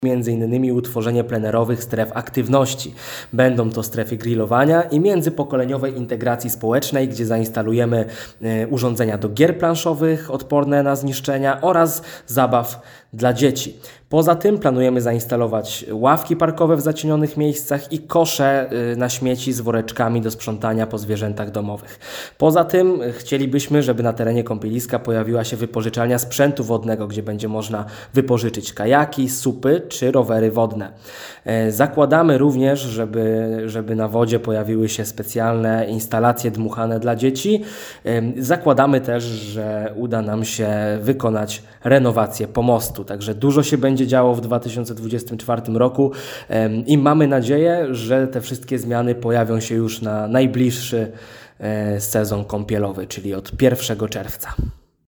między innymi utworzenie plenerowych stref aktywności. Będą to strefy grillowania i międzypokoleniowej integracji społecznej, gdzie zainstalujemy urządzenia do gier planszowych odporne na zniszczenia oraz zabaw dla dzieci. Poza tym planujemy zainstalować ławki parkowe w zacienionych miejscach i kosze na śmieci z woreczkami do sprzątania po zwierzętach domowych. Poza tym chcielibyśmy, żeby na terenie kąpieliska pojawiła się wypożyczalnia sprzętu wodnego, gdzie będzie można wypożyczyć kajaki, supy czy rowery wodne. Zakładamy również, żeby na wodzie pojawiły się specjalne instalacje dmuchane dla dzieci. Zakładamy też, że uda nam się wykonać renowację pomostu. Także dużo się będzie działo w 2024 roku i mamy nadzieję, że te wszystkie zmiany pojawią się już na najbliższy sezon kąpielowy, czyli od 1 czerwca.